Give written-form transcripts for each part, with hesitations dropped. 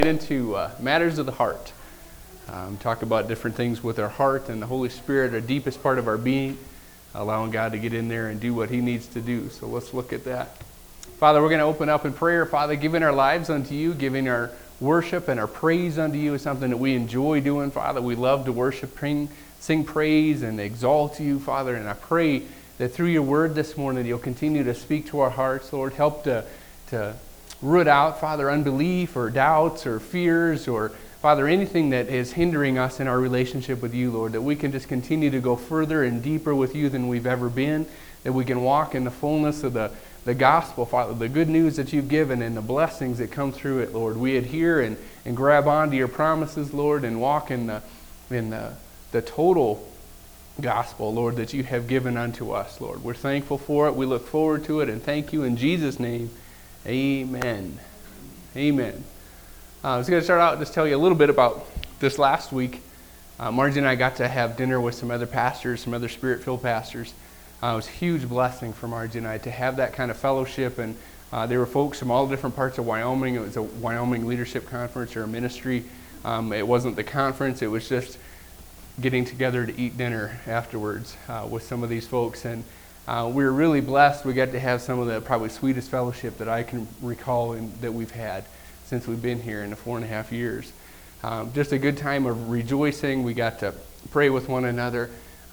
Get into matters of the heart. Talk about different things with our heart and the Holy Spirit, our deepest part of our being, allowing God to get in there and do what He needs to do. So let's look at that. Father, we're going to open up in prayer. Father, giving our lives unto You, giving our worship and our praise unto You is something that we enjoy doing, Father. We love to worship, sing praise, and exalt You, Father. And I pray that through Your word this morning, You'll continue to speak to our hearts, Lord. Help to root out, Father, unbelief or doubts or fears or, Father, anything that is hindering us in our relationship with You, Lord, that we can just continue to go further and deeper with You than we've ever been, that we can walk in the fullness of the gospel, Father, the good news that You've given and the blessings that come through it, Lord. We adhere and grab onto Your promises, Lord, and walk in the total gospel, Lord, that You have given unto us, Lord. We're thankful for it. We look forward to it, and thank You in Jesus' name. Amen. Amen. I was going to start out and just tell you a little bit about this last week. Margie and I got to have dinner with some other pastors, some other Spirit-filled pastors. It was a huge blessing for Margie and I to have that kind of fellowship. And there were folks from all different parts of Wyoming. It was a Wyoming Leadership Conference or a ministry. It wasn't the conference. It was just getting together to eat dinner afterwards with some of these folks. And we were really blessed. We got to have some of the probably sweetest fellowship that I can recall that we've had since we've been here in the 4.5 years. Just a good time of rejoicing. We got to pray with one another.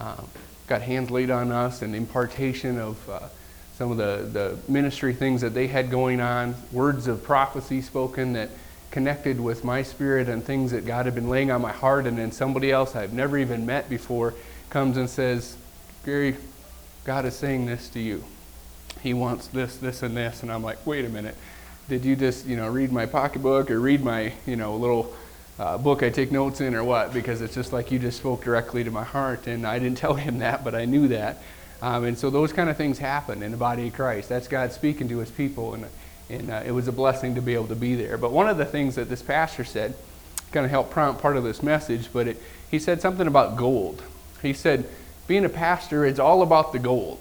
Got hands laid on us and impartation of some of the ministry things that they had going on. Words of prophecy spoken that connected with my spirit and things that God had been laying on my heart. And then somebody else I've never even met before comes and says, Gary, God is saying this to you. He wants this, this, and this. And I'm like, wait a minute. Did you just, read my pocketbook or read my, little book I take notes in or what? Because it's just like you just spoke directly to my heart. And I didn't tell him that, but I knew that. And so those kind of things happen in the body of Christ. That's God speaking to His people. And it was a blessing to be able to be there. But one of the things that this pastor said kind of helped prompt part of this message, but he said something about gold. He said, being a pastor, it's all about the gold.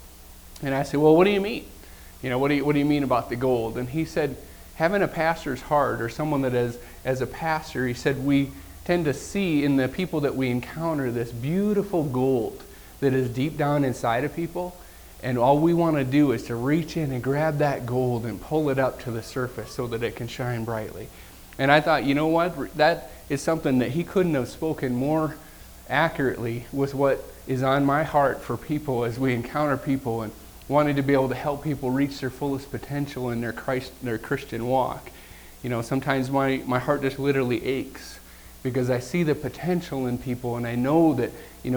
And I said, well, what do you mean? What do you mean about the gold? And he said, having a pastor's heart or someone that is, as a pastor, he said, we tend to see in the people that we encounter this beautiful gold that is deep down inside of people. And all we want to do is to reach in and grab that gold and pull it up to the surface so that it can shine brightly. And I thought, you know what? That is something that he couldn't have spoken more accurately with what is on my heart for people as we encounter people and wanting to be able to help people reach their fullest potential in their Christian walk. Sometimes my heart just literally aches because I see the potential in people, and I know that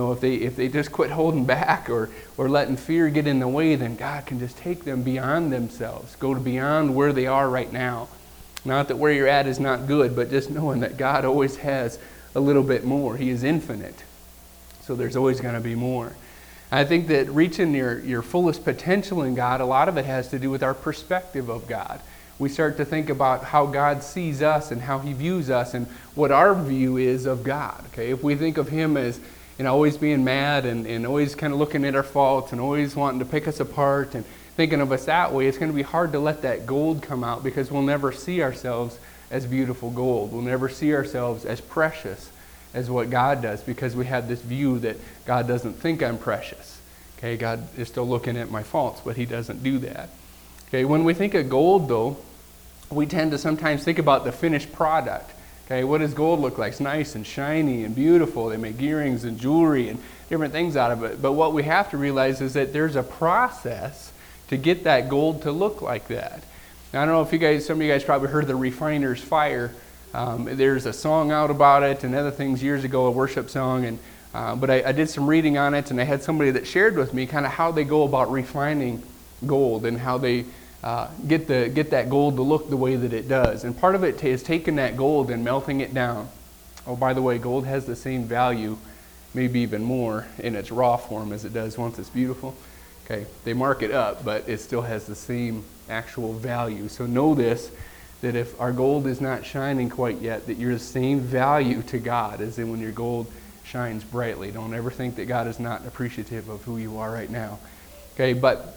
if they just quit holding back or letting fear get in the way, then God can just take them beyond themselves, go to beyond where they are right now. Not that where you're at is not good, but just knowing that God always has a little bit more. He is infinite. So there's always going to be more. I think that reaching your fullest potential in God, a lot of it has to do with our perspective of God. We start to think about how God sees us and how He views us and what our view is of God. Okay, if we think of Him as always being mad and always kind of looking at our faults and always wanting to pick us apart and thinking of us that way, it's going to be hard to let that gold come out because we'll never see ourselves as beautiful gold. We'll never see ourselves as precious as what God does because we have this view that God doesn't think I'm precious. Okay, God is still looking at my faults, but He doesn't do that. Okay, when we think of gold, though, we tend to sometimes think about the finished product. Okay, what does gold look like? It's nice and shiny and beautiful. They make earrings and jewelry and different things out of it. But what we have to realize is that there's a process to get that gold to look like that. Now, I don't know if some of you guys probably heard the Refiner's Fire. There's a song out about it and other things years ago, a worship song. But I did some reading on it, and I had somebody that shared with me kind of how they go about refining gold and how they get that gold to look the way that it does. And part of it is taking that gold and melting it down. Oh, by the way, gold has the same value, maybe even more, in its raw form as it does once it's beautiful. Okay, they mark it up, but it still has the same actual value. So know this, that if our gold is not shining quite yet, that you're the same value to God as in when your gold shines brightly. Don't ever think that God is not appreciative of who you are right now. Okay, but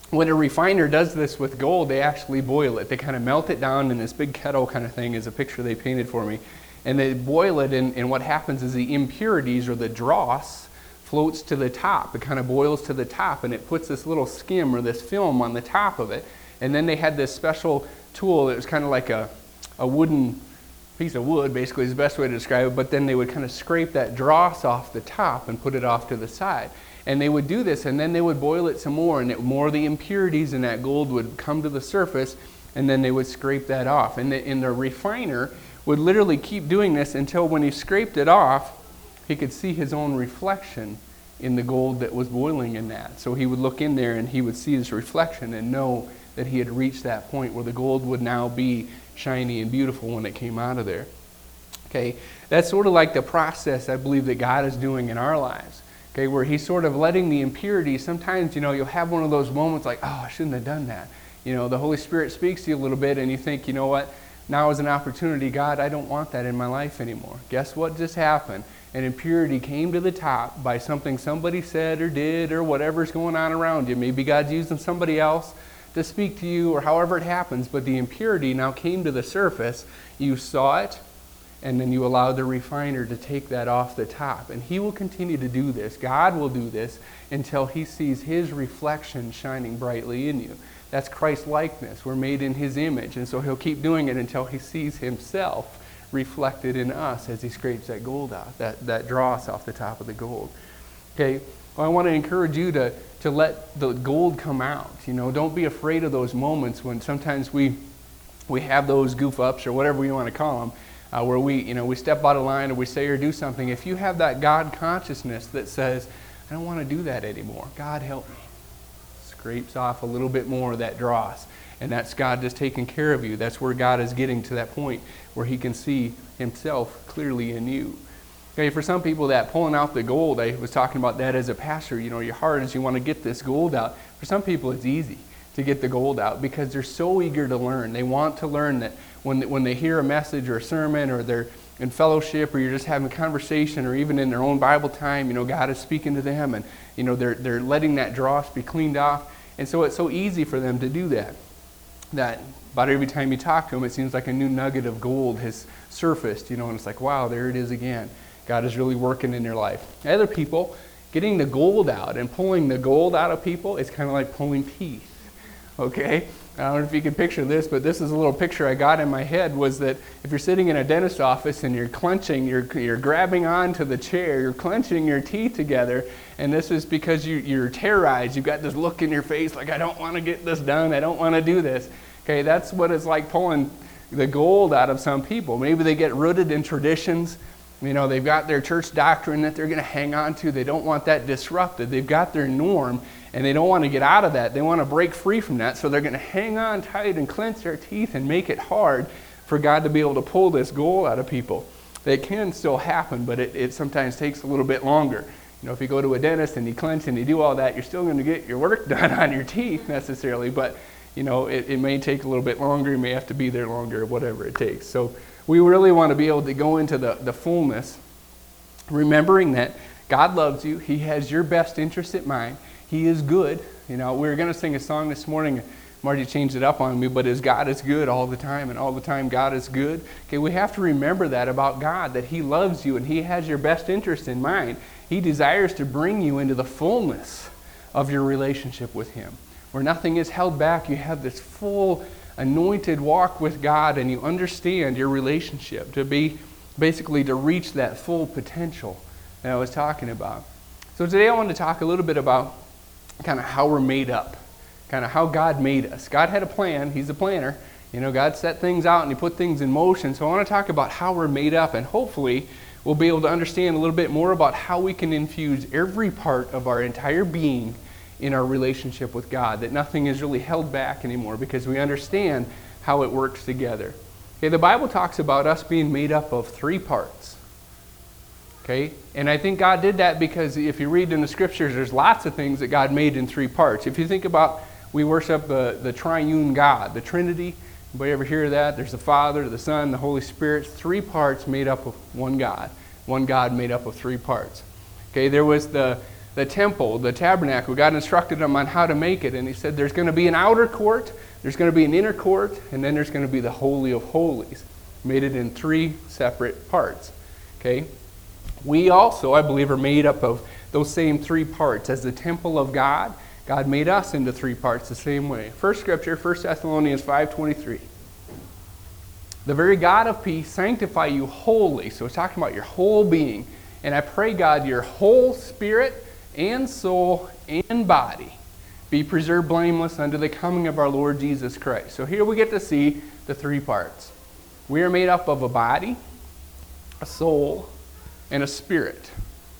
when a refiner does this with gold, they actually boil it. They kind of melt it down in this big kettle kind of thing, is a picture they painted for me. And they boil it, and what happens is the impurities or the dross floats to the top. It kind of boils to the top, and it puts this little skim or this film on the top of it. And then they had this special tool that was kind of like a wooden piece of wood, basically is the best way to describe it, but then they would kind of scrape that dross off the top and put it off to the side. And they would do this, and then they would boil it some more, and more of the impurities in that gold would come to the surface, and then they would scrape that off. And the refiner would literally keep doing this until when he scraped it off, he could see his own reflection in the gold that was boiling in that. So he would look in there, and he would see his reflection and know that he had reached that point where the gold would now be shiny and beautiful when it came out of there. Okay, that's sort of like the process I believe that God is doing in our lives. Okay, where he's sort of letting the impurities, sometimes, you'll have one of those moments like, oh, I shouldn't have done that. The Holy Spirit speaks to you a little bit and you think, you know what, now is an opportunity. God, I don't want that in my life anymore. Guess what just happened? An impurity came to the top by something somebody said or did or whatever's going on around you. Maybe God's using somebody else to speak to you or however it happens, but the impurity now came to the surface. You saw it, and then you allow the refiner to take that off the top. And he will continue to do this. God will do this until he sees his reflection shining brightly in you. That's Christ-likeness. We're made in his image. And so he'll keep doing it until he sees himself reflected in us as he scrapes that gold out, that dross off the top of the gold. Okay, well, I want to encourage you to let the gold come out. Don't be afraid of those moments when sometimes we have those goof-ups or whatever you want to call them, where we step out of line or we say or do something. If you have that God consciousness that says, I don't want to do that anymore. God help me. Scrapes off a little bit more of that dross. And that's God just taking care of you. That's where God is getting to that point where he can see himself clearly in you. Okay, for some people, that pulling out the gold, I was talking about that as a pastor. Your heart is you want to get this gold out. For some people, it's easy to get the gold out because they're so eager to learn. They want to learn that when they hear a message or a sermon or they're in fellowship or you're just having a conversation or even in their own Bible time, God is speaking to them and, they're letting that dross be cleaned off. And so it's so easy for them to do that. That about every time you talk to them, it seems like a new nugget of gold has surfaced, and it's like, wow, there it is again. God is really working in their life. Other people, getting the gold out and pulling the gold out of people is kind of like pulling teeth. Okay? I don't know if you can picture this, but this is a little picture I got in my head, was that if you're sitting in a dentist office and you're clenching, you're grabbing onto the chair, you're clenching your teeth together, and this is because you're terrorized. You've got this look in your face like, I don't want to get this done. I don't want to do this. Okay, that's what it's like pulling the gold out of some people. Maybe they get rooted in traditions. They've got their church doctrine that they're going to hang on to. They don't want that disrupted. They've got their norm, and they don't want to get out of that. They want to break free from that, so they're going to hang on tight and clench their teeth and make it hard for God to be able to pull this gold out of people. It can still happen, but it sometimes takes a little bit longer. If you go to a dentist and you clench and you do all that, you're still going to get your work done on your teeth necessarily, but it may take a little bit longer. You may have to be there longer, whatever it takes. So we really want to be able to go into the fullness, remembering that God loves you. He has your best interest in mind. He is good. We were going to sing a song this morning. Marty changed it up on me, but God is good all the time, and all the time God is good. Okay, we have to remember that about God, that he loves you and he has your best interest in mind. He desires to bring you into the fullness of your relationship with him, where nothing is held back. You have this full anointed walk with God, and you understand your relationship to be basically to reach that full potential that I was talking about. So today I want to talk a little bit about kind of how we're made up, kind of how God made us. God had a plan. He's a planner. God set things out and he put things in motion. So I want to talk about how we're made up, and hopefully we'll be able to understand a little bit more about how we can infuse every part of our entire being in our relationship with God, that nothing is really held back anymore because we understand how it works together. Okay, the Bible talks about us being made up of 3 parts. Okay, and I think God did that because if you read in the scriptures, there's lots of things that God made in 3 parts. If you think about, we worship the triune God, the Trinity. Anybody ever hear that? There's the Father, the Son, the Holy Spirit. 3 parts made up of one God. One God made up of 3 parts. Okay, there was the the temple, the tabernacle, God instructed them on how to make it. And he said there's going to be an outer court, there's going to be an inner court, and then there's going to be the Holy of Holies. Made it in 3 separate parts. Okay? We also, I believe, are made up of those same 3 parts. As the temple of God, God made us into 3 parts the same way. First scripture, 1 Thessalonians 5:23. The very God of peace sanctify you wholly. So it's talking about your whole being. And I pray, God, your whole spirit and soul and body be preserved blameless unto the coming of our Lord Jesus Christ. So here we get to see the 3 parts. We are made up of a body, a soul, and a spirit.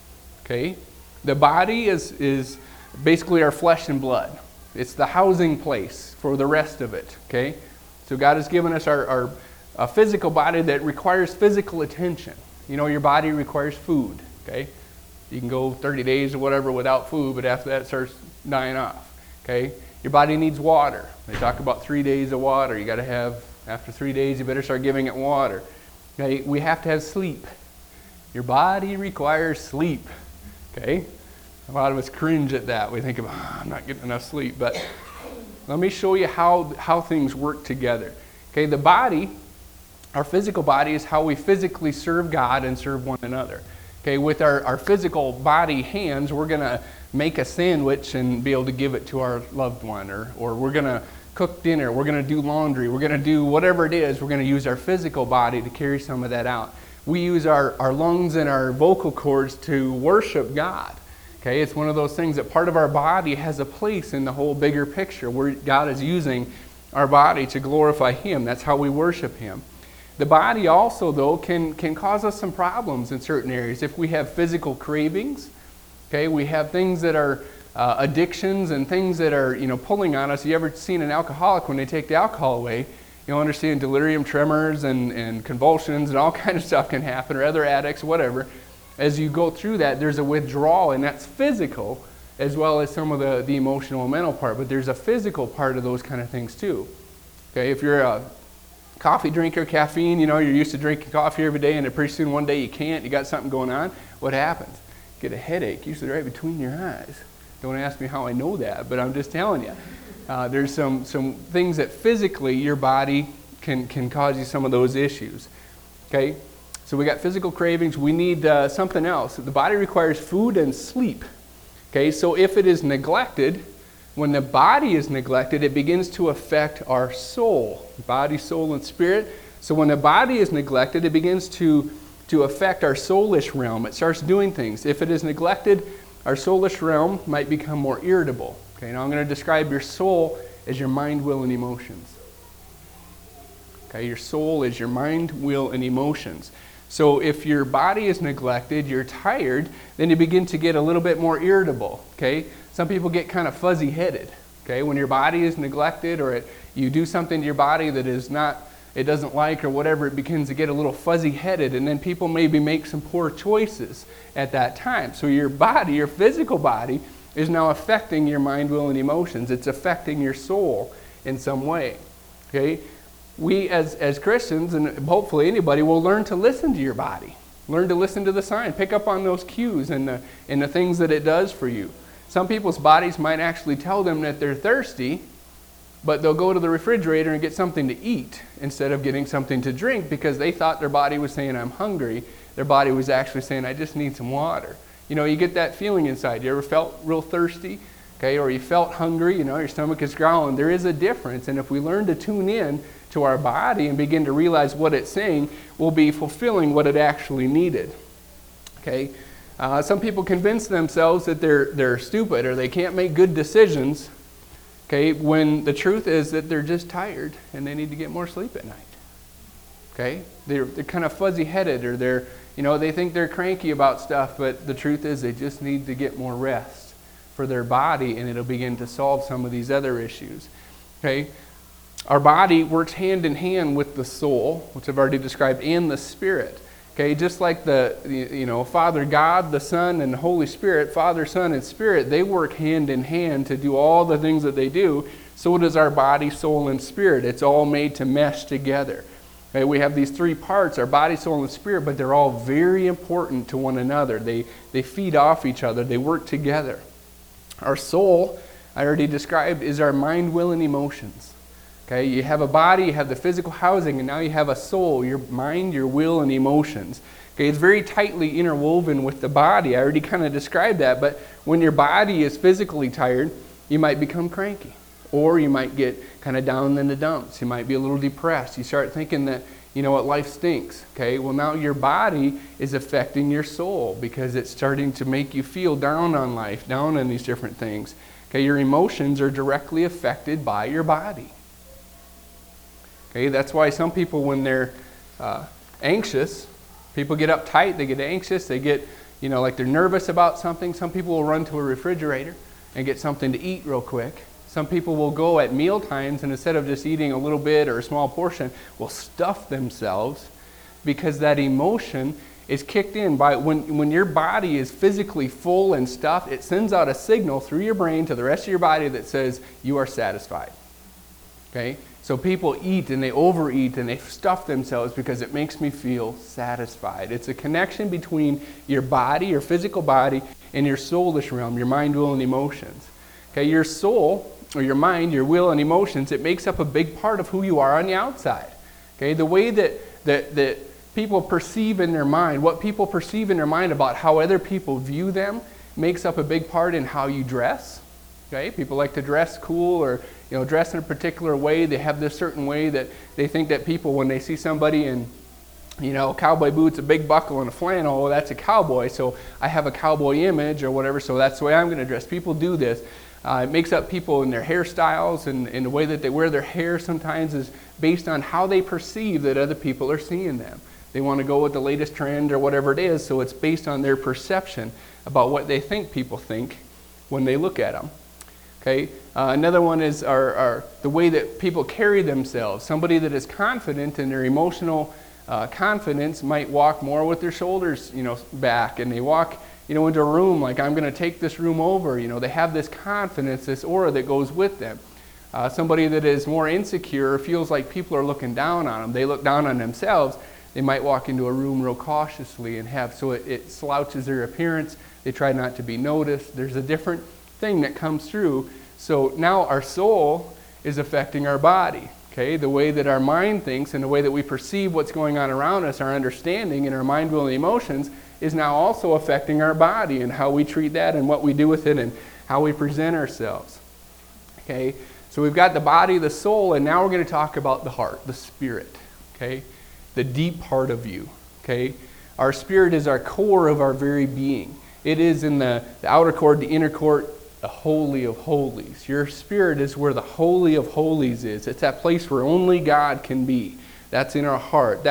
Okay? The body is basically our flesh and blood. It's the housing place for the rest of it. Okay? So God has given us our physical body that requires physical attention. You know, your body requires food. Okay? You can go 30 days or whatever without food, but after that it starts dying off. Okay? Your body needs water. They talk about 3 days of water. You got to have, after 3 days, you better start giving it water. Okay? We have to have sleep. Your body requires sleep. Okay? A lot of us cringe at that. We think about, I'm not getting enough sleep. But let me show you how things work together. Okay? The body, our physical body, is how we physically serve God and serve one another. Okay? With our physical body hands, we're going to make a sandwich and be able to give it to our loved one. Or we're going to cook dinner. We're going to do laundry. We're going to do whatever it is. We're going to use our physical body to carry some of that out. We use our lungs and our vocal cords to worship God. Okay, it's one of those things that part of our body has a place in the whole bigger picture where God is using our body to glorify Him. That's how we worship Him. The body also, though, can cause us some problems in certain areas. If we have physical cravings, okay, we have things that are addictions and things that are, pulling on us. You ever seen an alcoholic when they take the alcohol away? You'll understand delirium tremors and convulsions and all kind of stuff can happen, or other addicts, whatever. As you go through that, there's a withdrawal, and that's physical as well as some of the emotional and mental part. But there's a physical part of those kind of things too. Okay, if you're a coffee drinker, caffeine, you're used to drinking coffee every day, and then pretty soon one day you can't, you got something going on, what happens? You get a headache, usually right between your eyes. Don't ask me how I know that, but I'm just telling you. There's some things that physically your body can cause you some of those issues. Okay, so we got physical cravings. We need something else. The body requires food and sleep. Okay, so if it is neglected, when the body is neglected, it begins to affect our soul, body, soul, and spirit. So when the body is neglected, it begins to affect our soulish realm. It starts doing things. If it is neglected, our soulish realm might become more irritable. Okay, now I'm going to describe your soul as your mind, will, and emotions. Okay, your soul is your mind, will, and emotions. So if your body is neglected, you're tired, then you begin to get a little bit more irritable. Okay, some people get kind of fuzzy-headed. Okay, when your body is neglected, or you do something to your body that is not, it doesn't like, or whatever, it begins to get a little fuzzy-headed, and then people maybe make some poor choices at that time. So your body, your physical body, is now affecting your mind, will, and emotions. It's affecting your soul in some way. Okay? We as Christians, and hopefully anybody, will learn to listen to your body. Learn to listen to the sign. Pick up on those cues and the things that it does for you. Some people's bodies might actually tell them that they're thirsty, but they'll go to the refrigerator and get something to eat instead of getting something to drink because they thought their body was saying, I'm hungry. Their body was actually saying, I just need some water. You get that feeling inside. You ever felt real thirsty? Okay, or you felt hungry, your stomach is growling. There is a difference, and if we learn to tune in to our body and begin to realize what it's saying, we'll be fulfilling what it actually needed. Okay, some people convince themselves that they're stupid or they can't make good decisions. Okay, when the truth is that they're just tired and they need to get more sleep at night. Okay, they're kind of fuzzy-headed, or they think they're cranky about stuff, but the truth is they just need to get more rest for their body, and it'll begin to solve some of these other issues. Okay, our body works hand in hand with the soul, which I've already described, and the spirit. Okay, just like the Father God, the Son, and the Holy Spirit, Father, Son, and Spirit, they work hand in hand to do all the things that they do. So does our body, soul, and spirit. It's all made to mesh together. Okay, we have these three parts, our body, soul, and spirit, but they're all very important to one another. They feed off each other. They work together. Our soul, I already described, is our mind, will, and emotions. Okay, you have a body, you have the physical housing, and now you have a soul, your mind, your will, and emotions. Okay, it's very tightly interwoven with the body. I already kind of described that, but when your body is physically tired, you might become cranky. Or you might get kind of down in the dumps. You might be a little depressed. You start thinking that, you know what, life stinks. Okay, well now your body is affecting your soul because it's starting to make you feel down on life, down on these different things. Okay, your emotions are directly affected by your body. Okay, that's why some people, when they're anxious, people get uptight, they get anxious, they get, you know, like they're nervous about something. Some people will run to a refrigerator and get something to eat real quick. Some people will go at meal times and instead of just eating a little bit or a small portion, will stuff themselves because that emotion is kicked in by when your body is physically full and stuffed, it sends out a signal through your brain to the rest of your body that says you are satisfied. Okay? So people eat and they overeat and they stuff themselves because it makes me feel satisfied. It's a connection between your body, your physical body, and your soulish realm, your mind, will, and emotions. Okay, your soul, or your mind, your will, and emotions, it makes up a big part of who you are on the outside. Okay, the way that people perceive in their mind, what people perceive in their mind about how other people view them, makes up a big part in how you dress. Okay, people like to dress cool or dress in a particular way. They have this certain way that they think that people, when they see somebody in cowboy boots, a big buckle, and a flannel, well, that's a cowboy, so I have a cowboy image or whatever, so that's the way I'm going to dress. People do this. It makes up people in their hairstyles and the way that they wear their hair sometimes is based on how they perceive that other people are seeing them. They want to go with the latest trend or whatever it is, so it's based on their perception about what they think people think when they look at them. Okay. Another one is the way that people carry themselves. Somebody that is confident in their emotional confidence might walk more with their shoulders back, and they walk into a room like, I'm going to take this room over. They have this confidence, this aura that goes with them. Somebody that is more insecure feels like people are looking down on them. They look down on themselves. They might walk into a room real cautiously and it slouches their appearance. They try not to be noticed. There's a different thing that comes through. So now our soul is affecting our body. Okay, the way that our mind thinks and the way that we perceive what's going on around us, our understanding and our mind, will, and emotions is now also affecting our body and how we treat that and what we do with it and how we present ourselves. Okay, so we've got the body, the soul, and now we're going to talk about the heart, the spirit. Okay, the deep part of you. Okay, our spirit is our core of our very being. It is in the outer court, the inner court, the Holy of Holies. Your spirit is where the Holy of Holies is. It's that place where only God can be. That's in our heart.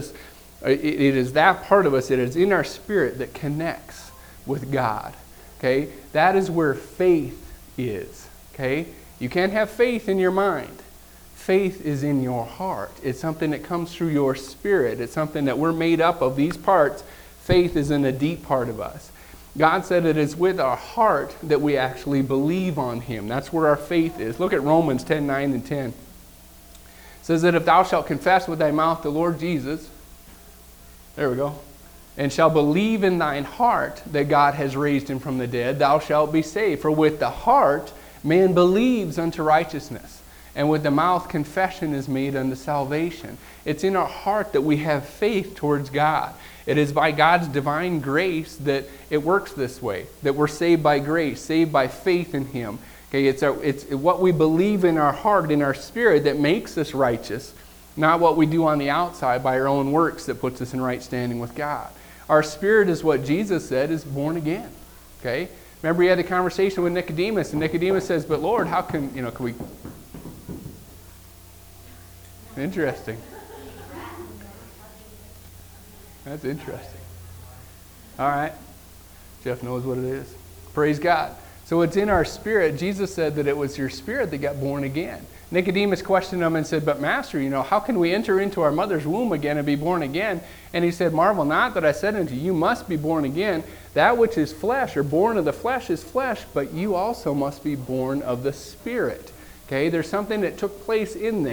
It is that part of us, it is in our spirit that connects with God. Okay? That is where faith is. Okay? You can't have faith in your mind. Faith is in your heart. It's something that comes through your spirit. It's something that we're made up of these parts. Faith is in the deep part of us. God said it is with our heart that we actually believe on Him. That's where our faith is. Look at Romans 10:9 and 10. It says that if thou shalt confess with thy mouth the Lord Jesus, there we go, and shalt believe in thine heart that God has raised Him from the dead, thou shalt be saved. For with the heart man believes unto righteousness, and with the mouth confession is made unto salvation. It's in our heart that we have faith towards God. It is by God's divine grace that it works this way, that we're saved by grace, saved by faith in Him. Okay, it's what we believe in our heart, in our spirit, that makes us righteous, not what we do on the outside by our own works that puts us in right standing with God. Our spirit is what Jesus said is born again. Okay, remember he had the conversation with Nicodemus, and Nicodemus says, "But Lord, how can we?" Interesting. That's interesting. All right. Jeff knows what it is. Praise God. So it's in our spirit. Jesus said that it was your spirit that got born again. Nicodemus questioned him and said, "But Master, how can we enter into our mother's womb again and be born again?" And he said, "Marvel not that I said unto you, you must be born again. That which is flesh, or born of the flesh, is flesh, but you also must be born of the Spirit." Okay, there's something that took place in there.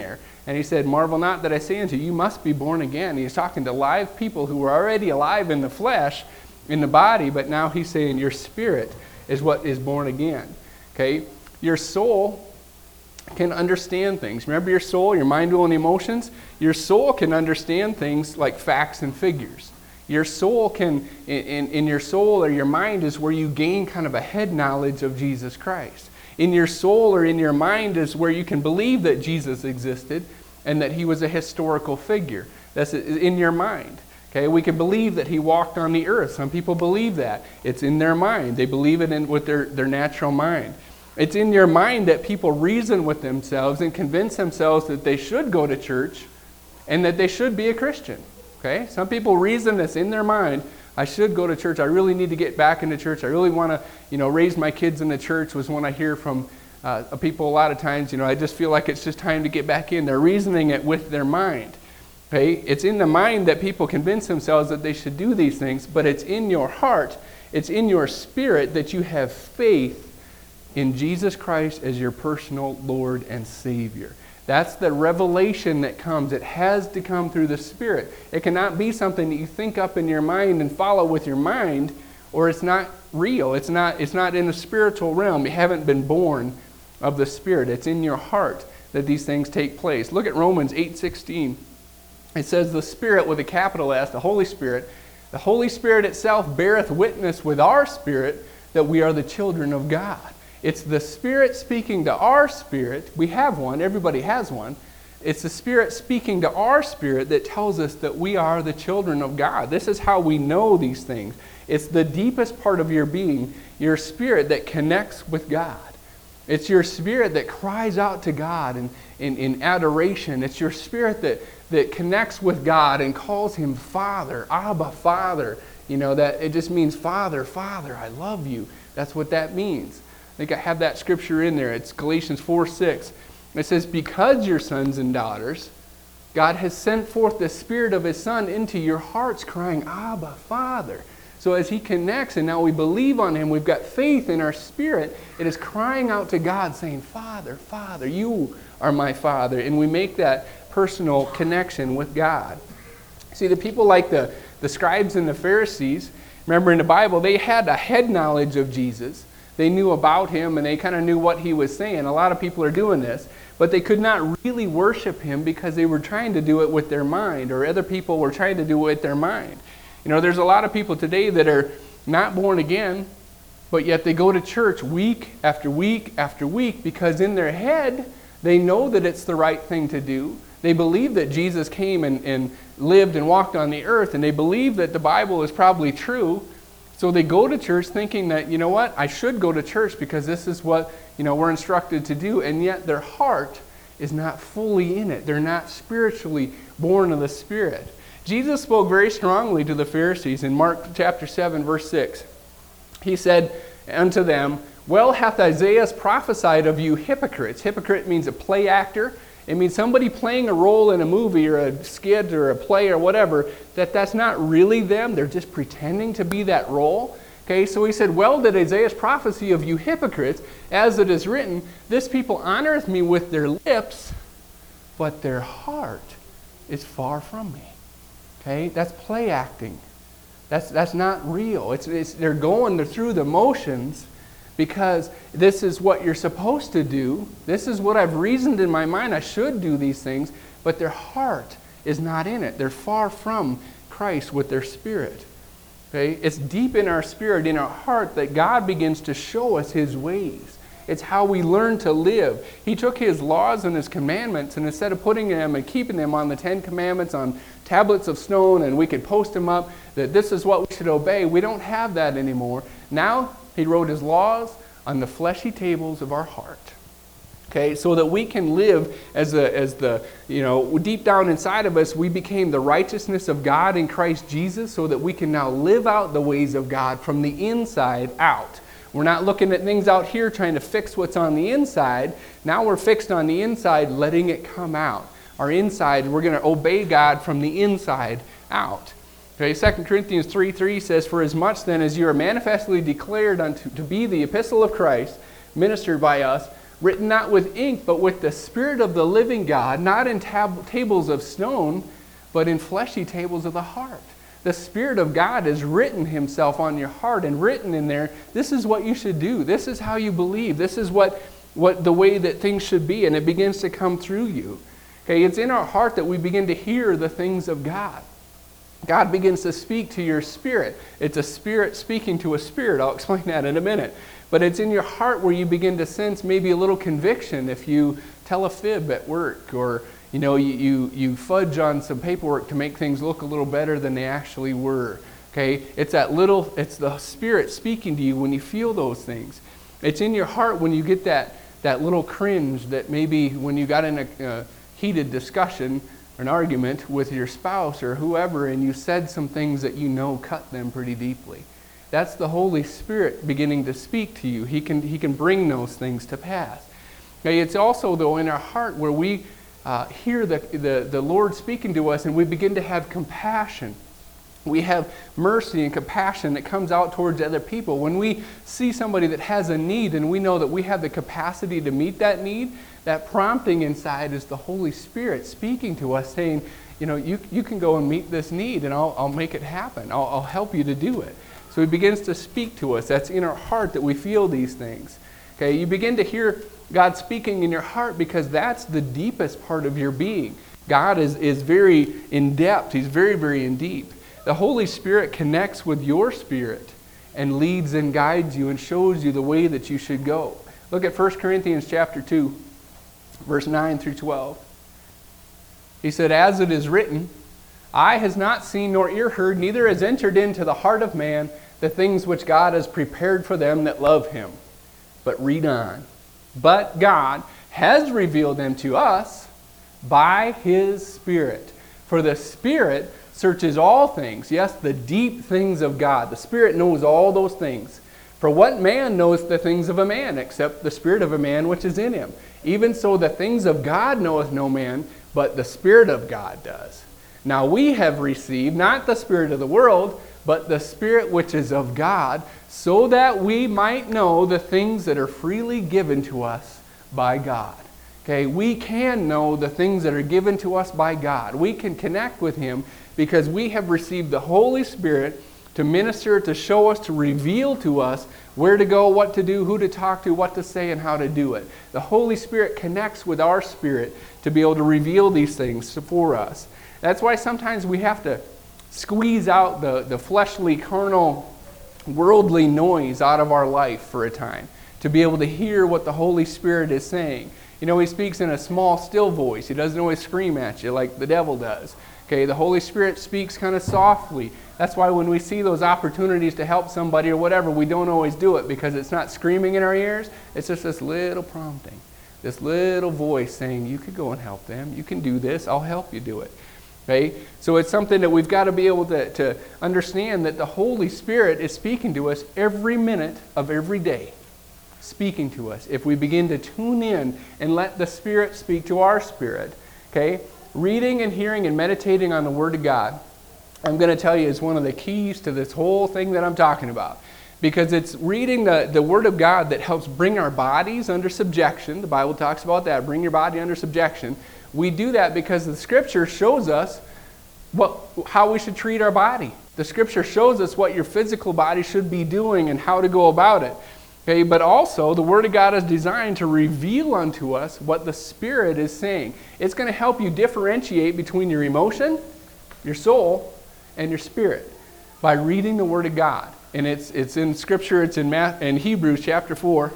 And he said, marvel not that I say unto you, you must be born again. He's talking to live people who were already alive in the flesh, in the body, but now he's saying your spirit is what is born again. Okay? Your soul can understand things. Remember your soul, your mind, will, and emotions? Your soul can understand things like facts and figures. Your soul can, in your soul or your mind is where you gain kind of a head knowledge of Jesus Christ. In your soul or in your mind is where you can believe that Jesus existed and that he was a historical figure. That's in your mind. Okay, we can believe that he walked on the earth. Some people believe that. It's in their mind. They believe it with their natural mind. It's in your mind that people reason with themselves and convince themselves that they should go to church and that they should be a Christian. Okay? Some people reason this in their mind. I should go to church. I really need to get back into church. I really want to, raise my kids in the church, was when I hear from people a lot of times, I just feel like it's just time to get back in. They're reasoning it with their mind. Okay? It's in the mind that people convince themselves that they should do these things, but it's in your heart, it's in your spirit that you have faith in Jesus Christ as your personal Lord and Savior. That's the revelation that comes. It has to come through the Spirit. It cannot be something that you think up in your mind and follow with your mind, or it's not real. It's not in the spiritual realm. You haven't been born of the Spirit. It's in your heart that these things take place. Look at Romans 8:16. It says the Spirit with a capital S, the Holy Spirit itself beareth witness with our spirit that we are the children of God. It's the Spirit speaking to our spirit. We have one. Everybody has one. It's the Spirit speaking to our spirit that tells us that we are the children of God. This is how we know these things. It's the deepest part of your being, your spirit that connects with God. It's your spirit that cries out to God in adoration. It's your spirit that connects with God and calls him Father, Abba, Father. That it just means Father, Father, I love you. That's what that means. I think I have that scripture in there. It's Galatians 4:6. It says, because you're sons and daughters, God has sent forth the Spirit of his Son into your hearts, crying, Abba, Father. So as he connects and now we believe on him, we've got faith in our spirit, it is crying out to God saying, Father, Father, you are my Father. And we make that personal connection with God. See, the people like the scribes and the Pharisees, remember in the Bible, they had a head knowledge of Jesus. They knew about him and they kind of knew what he was saying. A lot of people are doing this, but they could not really worship him because they were trying to do it with their mind, or other people were trying to do it with their mind. There's a lot of people today that are not born again, but yet they go to church week after week after week because in their head they know that it's the right thing to do. They believe that Jesus came and lived and walked on the earth, and they believe that the Bible is probably true. So they go to church thinking that, I should go to church because this is what, we're instructed to do. And yet their heart is not fully in it. They're not spiritually born of the Spirit. Jesus spoke very strongly to the Pharisees in Mark chapter 7, verse 6. He said unto them, well hath Isaiah prophesied of you hypocrites. Hypocrite means a play actor. It means somebody playing a role in a movie or a skit or a play or whatever, that's not really them. They're just pretending to be that role. Okay, so he said, well did Isaiah's prophecy of you hypocrites, as it is written, this people honoreth me with their lips, but their heart is far from me. Okay, that's play acting. That's not real. They're through the motions, because this is what you're supposed to do. This is what I've reasoned in my mind. I should do these things, but their heart is not in it. They're far from Christ with their spirit. Okay? It's deep in our spirit, in our heart, that God begins to show us his ways. It's how we learn to live. He took his laws and his commandments, and instead of putting them and keeping them on the 10 Commandments on tablets of stone, and we could post them up, that this is what we should obey, we don't have that anymore. Now, he wrote his laws on the fleshy tables of our heart. Okay, so that we can live as the deep down inside of us, we became the righteousness of God in Christ Jesus, so that we can now live out the ways of God from the inside out. We're not looking at things out here trying to fix what's on the inside. Now we're fixed on the inside, letting it come out. Our inside, we're going to obey God from the inside out. Okay, 2 Corinthians 3:3 says, for as much then as you are manifestly declared unto to be the epistle of Christ, ministered by us, written not with ink, but with the Spirit of the living God, not in tables of stone, but in fleshy tables of the heart. The Spirit of God has written himself on your heart and written in there, this is what you should do. This is how you believe. This is what the way that things should be, and it begins to come through you. Okay, it's in our heart that we begin to hear the things of God. God begins to speak to your spirit. It's a spirit speaking to a spirit. I'll explain that in a minute. But it's in your heart where you begin to sense maybe a little conviction if you tell a fib at work, or you fudge on some paperwork to make things look a little better than they actually were. Okay, it's the Spirit speaking to you when you feel those things. It's in your heart when you get that little cringe that maybe when you got in a heated discussion, an argument with your spouse or whoever, and you said some things that you know cut them pretty deeply. That's the Holy Spirit beginning to speak to you. He can bring those things to pass. Okay, it's also, though, in our heart where we hear the Lord speaking to us and we begin to have compassion. We have mercy and compassion that comes out towards other people. When we see somebody that has a need and we know that we have the capacity to meet that need, that prompting inside is the Holy Spirit speaking to us saying, you can go and meet this need and I'll make it happen. I'll help you to do it. So he begins to speak to us. That's in our heart that we feel these things. Okay, you begin to hear God speaking in your heart because that's the deepest part of your being. God is very in depth. He's very, very in deep. The Holy Spirit connects with your spirit and leads and guides you and shows you the way that you should go. Look at 1 Corinthians chapter 2, verse 9 through 12. He said, as it is written, eye has not seen nor ear heard, neither has entered into the heart of man the things which God has prepared for them that love him. But read on. But God has revealed them to us by his Spirit. For the Spirit searches all things, yes, the deep things of God. The Spirit knows all those things. For what man knows the things of a man, except the spirit of a man which is in him? Even so the things of God knoweth no man, but the Spirit of God does. Now we have received not the spirit of the world, but the Spirit which is of God, so that we might know the things that are freely given to us by God. Okay, we can know the things that are given to us by God. We can connect with him because we have received the Holy Spirit to minister, to show us, to reveal to us where to go, what to do, who to talk to, what to say, and how to do it. The Holy Spirit connects with our spirit to be able to reveal these things for us. That's why sometimes we have to squeeze out the fleshly, carnal, worldly noise out of our life for a time to be able to hear what the Holy Spirit is saying. He speaks in a small, still voice. He doesn't always scream at you like the devil does. Okay, the Holy Spirit speaks kind of softly. That's why when we see those opportunities to help somebody or whatever, we don't always do it because it's not screaming in our ears. It's just this little prompting, this little voice saying, you could go and help them. You can do this. I'll help you do it. Okay? So it's something that we've got to be able to understand that the Holy Spirit is speaking to us every minute of every day. Speaking to us. If we begin to tune in and let the Spirit speak to our spirit, okay? Reading and hearing and meditating on the Word of God, I'm going to tell you, is one of the keys to this whole thing that I'm talking about. Because it's reading the Word of God that helps bring our bodies under subjection. The Bible talks about that, bring your body under subjection. We do that because the Scripture shows us how we should treat our body. The Scripture shows us what your physical body should be doing and how to go about it. Okay, but also, the Word of God is designed to reveal unto us what the Spirit is saying. It's going to help you differentiate between your emotion, your soul, and your spirit by reading the Word of God. And it's in Scripture, it's in Hebrews chapter 4,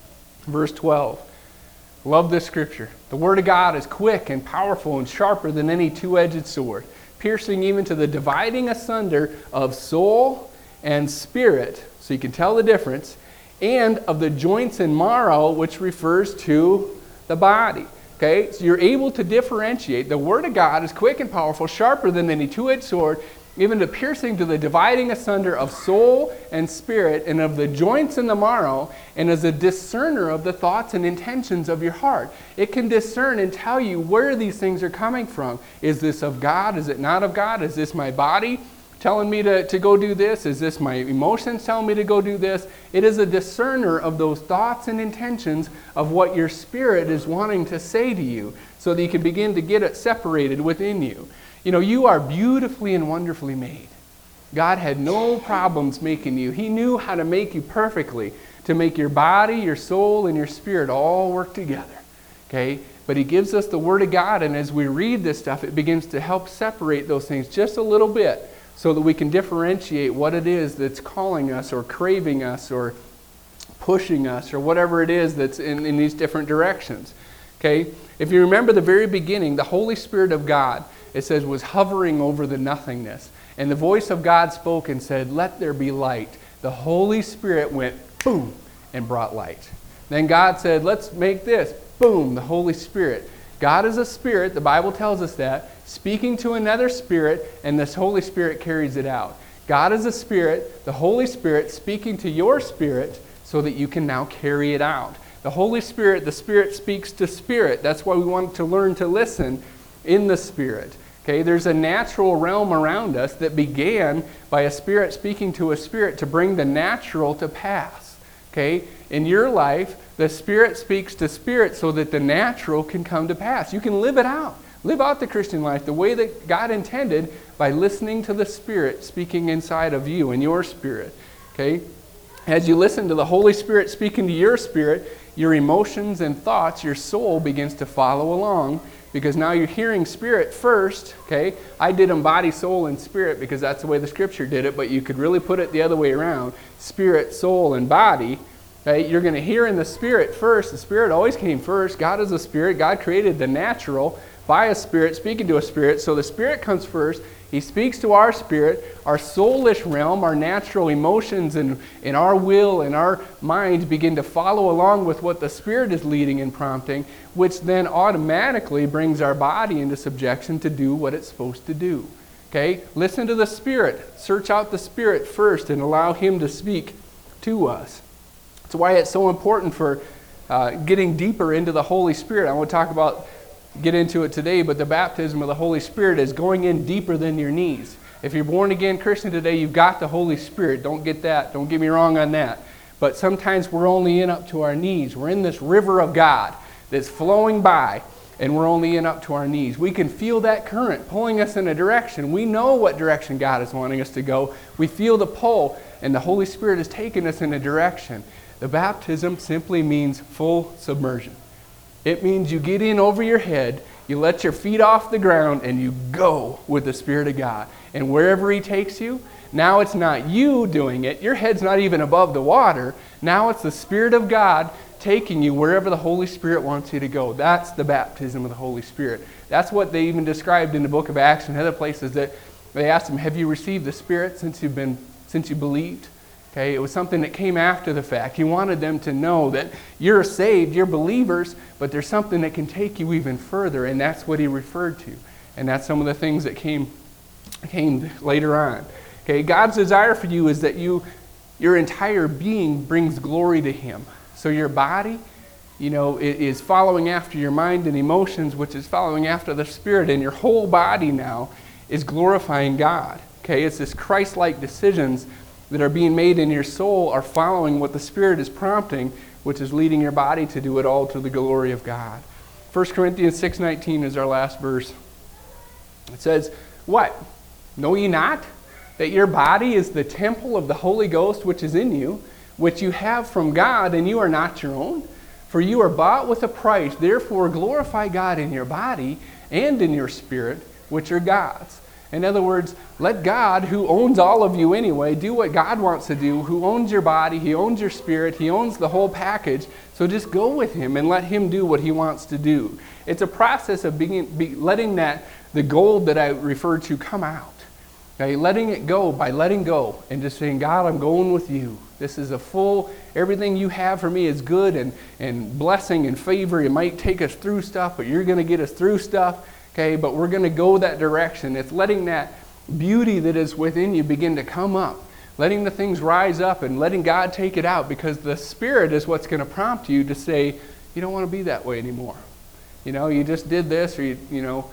verse 12. Love this Scripture. The Word of God is quick and powerful and sharper than any two-edged sword, piercing even to the dividing asunder of soul and spirit, so you can tell the difference, and of the joints and marrow, which refers to the body. Okay, so you're able to differentiate. The Word of God is quick and powerful, sharper than any two-edged sword, even to piercing to the dividing asunder of soul and spirit, and of the joints and the marrow, and is a discerner of the thoughts and intentions of your heart. It can discern and tell you where these things are coming from. Is this of God? Is it not of God? Is this my body telling me to go do this? Is this my emotions telling me to go do this? It is a discerner of those thoughts and intentions of what your spirit is wanting to say to you, so that you can begin to get it separated within you. You know, you are beautifully and wonderfully made. God had no problems making you. He knew how to make you perfectly, to make your body, your soul, and your spirit all work together. Okay? But He gives us the Word of God, and as we read this stuff, it begins to help separate those things just a little bit, so that we can differentiate what it is that's calling us or craving us or pushing us or whatever it is that's in these different directions. Okay? If you remember the very beginning, the Holy Spirit of God, it says, was hovering over the nothingness. And the voice of God spoke and said, "Let there be light." The Holy Spirit went, boom, and brought light. Then God said, "Let's make this." Boom, the Holy Spirit. God is a spirit, the Bible tells us that, speaking to another spirit, and this Holy Spirit carries it out. God is a spirit, the Holy Spirit speaking to your spirit so that you can now carry it out. The Holy Spirit, the Spirit speaks to spirit. That's why we want to learn to listen in the Spirit. Okay, there's a natural realm around us that began by a spirit speaking to a spirit to bring the natural to pass. Okay, in your life, the Spirit speaks to spirit so that the natural can come to pass. You can live it out. Live out the Christian life the way that God intended by listening to the Spirit speaking inside of you and your spirit. Okay, as you listen to the Holy Spirit speaking to your spirit, your emotions and thoughts, your soul begins to follow along, because now you're hearing spirit first. Okay, I did them body, soul, and spirit because that's the way the Scripture did it, but you could really put it the other way around: spirit, soul, and body. Okay, you're going to hear in the Spirit first. The Spirit always came first. God is a spirit. God created the natural by a spirit, speaking to a spirit. So the Spirit comes first. He speaks to our spirit, our soulish realm, our natural emotions, and our will and our minds begin to follow along with what the Spirit is leading and prompting, which then automatically brings our body into subjection to do what it's supposed to do. Okay? Listen to the Spirit. Search out the Spirit first and allow Him to speak to us. That's why it's so important for getting deeper into the Holy Spirit. I want to get into it today, but the baptism of the Holy Spirit is going in deeper than your knees. If you're born again Christian today, you've got the Holy Spirit. Don't get me wrong on that. But sometimes we're only in up to our knees. We're in this river of God that's flowing by, and we're only in up to our knees. We can feel that current pulling us in a direction. We know what direction God is wanting us to go. We feel the pull, and the Holy Spirit is taking us in a direction. The baptism simply means full submersion. It means you get in over your head, you let your feet off the ground, and you go with the Spirit of God. And wherever He takes you, now it's not you doing it. Your head's not even above the water. Now it's the Spirit of God taking you wherever the Holy Spirit wants you to go. That's the baptism of the Holy Spirit. That's what they even described in the book of Acts and other places, that they asked them, "Have you received the Spirit since you believed?" Okay, it was something that came after the fact. He wanted them to know that you're saved, you're believers, but there's something that can take you even further, and that's what He referred to. And that's some of the things that came later on. Okay, God's desire for you is that your entire being brings glory to Him. So your body, is following after your mind and emotions, which is following after the Spirit, and your whole body now is glorifying God. Okay, it's this Christ-like decisions that are being made in your soul are following what the Spirit is prompting, which is leading your body to do it all to the glory of God. 1 Corinthians 6:19 is our last verse. It says, "What? Know ye not that your body is the temple of the Holy Ghost which is in you, which you have from God, and you are not your own? For you are bought with a price. Therefore glorify God in your body and in your spirit, which are God's." In other words, let God, who owns all of you anyway, do what God wants to do, who owns your body, He owns your spirit, He owns the whole package. So just go with Him and let Him do what He wants to do. It's a process of letting the gold that I referred to come out. Okay, letting it go by letting go and just saying, "God, I'm going with you. This is everything you have for me is good and blessing and favor. It might take us through stuff, but you're going to get us through stuff. Okay, but we're going to go that direction." It's letting that beauty that is within you begin to come up. Letting the things rise up and letting God take it out, because the Spirit is what's going to prompt you to say, "You don't want to be that way anymore. You just did this, or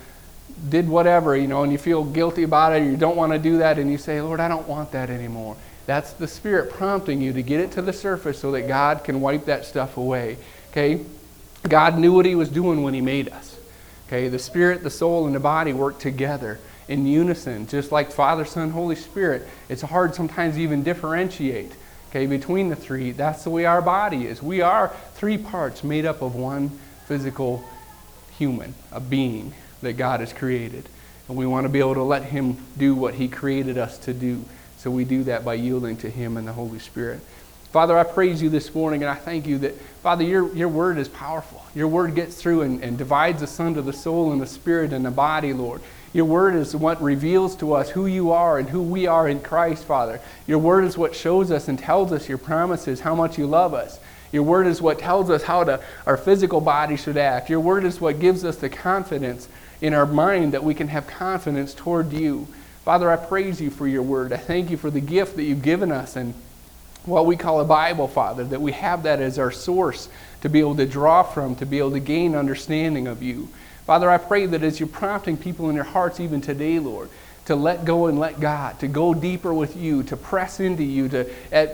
did whatever, and you feel guilty about it, or you don't want to do that, and you say, Lord, I don't want that anymore. That's the Spirit prompting you to get it to the surface so that God can wipe that stuff away. Okay? God knew what he was doing when he made us. Okay? The Spirit, the soul, and the body work together in unison, just like Father, Son, Holy Spirit. It's hard sometimes to even differentiate, okay, between the three. That's the way our body is. We are three parts made up of one physical human, a being that God has created. And we want to be able to let him do what he created us to do. So we do that by yielding to him and the Holy Spirit. Father, I praise you this morning, and I thank you that, Father, your word is powerful. Your word gets through and divides asunder the soul and the spirit and the body, Lord. Your word is what reveals to us who you are and who we are in Christ, Father. Your word is what shows us and tells us your promises, how much you love us. Your word is what tells us how our physical body should act. Your word is what gives us the confidence in our mind that we can have confidence toward you. Father, I praise you for your word. I thank you for the gift that you've given us and what we call a Bible, Father, that we have that as our source to be able to draw from, to be able to gain understanding of you. Father, I pray that as you're prompting people in their hearts even today, Lord, to let go and let God, to go deeper with you, to press into you, to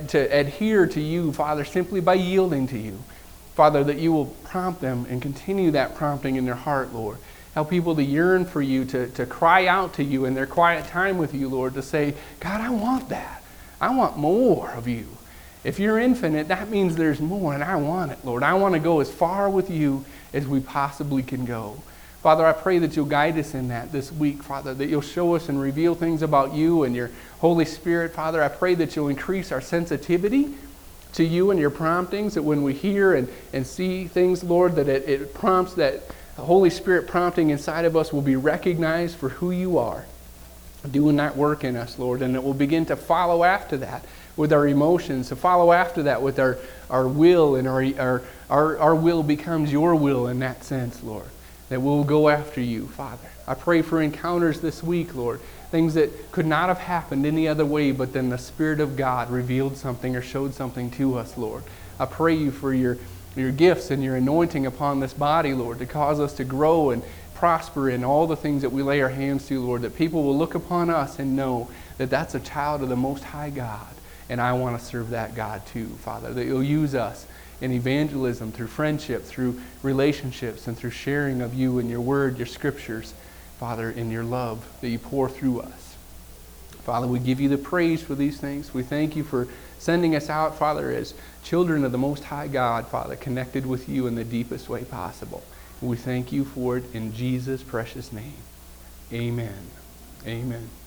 adhere to you, Father, simply by yielding to you. Father, that you will prompt them and continue that prompting in their heart, Lord. Help people to yearn for you, to cry out to you in their quiet time with you, Lord, to say, God, I want that. I want more of you. If you're infinite, that means there's more, and I want it, Lord. I want to go as far with you as we possibly can go. Father, I pray that you'll guide us in that this week, Father, that you'll show us and reveal things about you and your Holy Spirit. Father, I pray that you'll increase our sensitivity to you and your promptings, that when we hear and see things, Lord, that it prompts, that the Holy Spirit prompting inside of us will be recognized for who you are, doing that work in us, Lord, and it will begin to follow after that with our emotions, to follow after that with our will, and our will becomes your will in that sense, Lord. That we'll go after you, Father. I pray for encounters this week, Lord. Things that could not have happened any other way, but then the Spirit of God revealed something or showed something to us, Lord. I pray you for your gifts and your anointing upon this body, Lord, to cause us to grow and prosper in all the things that we lay our hands to, Lord. That people will look upon us and know that that's a child of the Most High God. And I want to serve that God too, Father. That you'll use us in evangelism, through friendship, through relationships, and through sharing of you and your word, your scriptures, Father, in your love that you pour through us. Father, we give you the praise for these things. We thank you for sending us out, Father, as children of the Most High God, Father, connected with you in the deepest way possible. We thank you for it in Jesus' precious name. Amen. Amen.